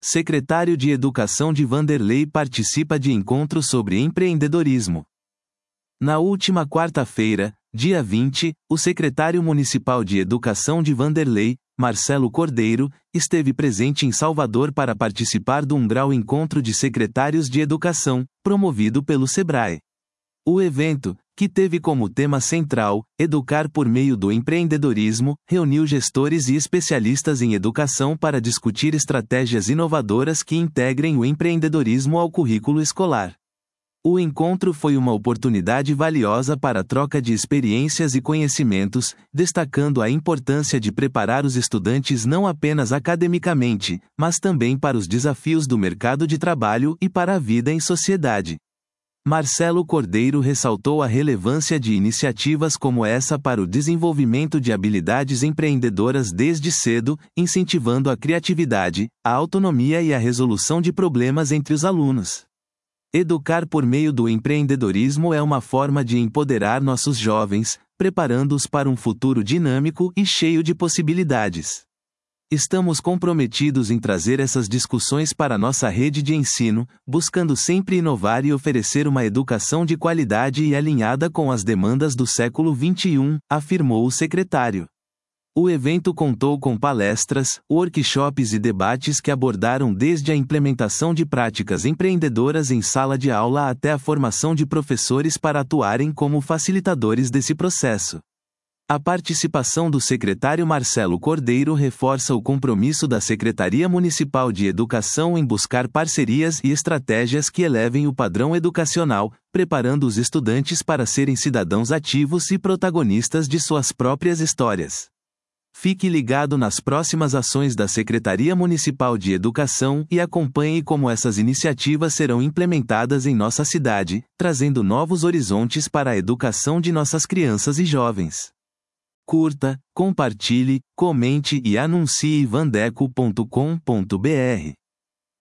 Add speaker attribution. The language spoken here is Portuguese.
Speaker 1: Secretário de Educação de Vanderlei participa de encontro sobre empreendedorismo. Na última quarta-feira, dia 20, o secretário municipal de Educação de Vanderlei, Marcelo Cordeiro, esteve presente em Salvador para participar do Umgrau Encontro de Secretários de Educação, promovido pelo Sebrae. O evento, que teve como tema central, Educar por meio do empreendedorismo, reuniu gestores e especialistas em educação para discutir estratégias inovadoras que integrem o empreendedorismo ao currículo escolar. O encontro foi uma oportunidade valiosa para a troca de experiências e conhecimentos, destacando a importância de preparar os estudantes não apenas academicamente, mas também para os desafios do mercado de trabalho e para a vida em sociedade. Marcelo Cordeiro ressaltou a relevância de iniciativas como essa para o desenvolvimento de habilidades empreendedoras desde cedo, incentivando a criatividade, a autonomia e a resolução de problemas entre os alunos. Educar por meio do empreendedorismo é uma forma de empoderar nossos jovens, preparando-os para um futuro dinâmico e cheio de possibilidades. Estamos comprometidos em trazer essas discussões para nossa rede de ensino, buscando sempre inovar e oferecer uma educação de qualidade e alinhada com as demandas do século XXI, afirmou o secretário. O evento contou com palestras, workshops e debates que abordaram desde a implementação de práticas empreendedoras em sala de aula até a formação de professores para atuarem como facilitadores desse processo. A participação do secretário Marcelo Cordeiro reforça o compromisso da Secretaria Municipal de Educação em buscar parcerias e estratégias que elevem o padrão educacional, preparando os estudantes para serem cidadãos ativos e protagonistas de suas próprias histórias. Fique ligado nas próximas ações da Secretaria Municipal de Educação e acompanhe como essas iniciativas serão implementadas em nossa cidade, trazendo novos horizontes para a educação de nossas crianças e jovens. Curta, compartilhe, comente e anuncie vandeco.com.br.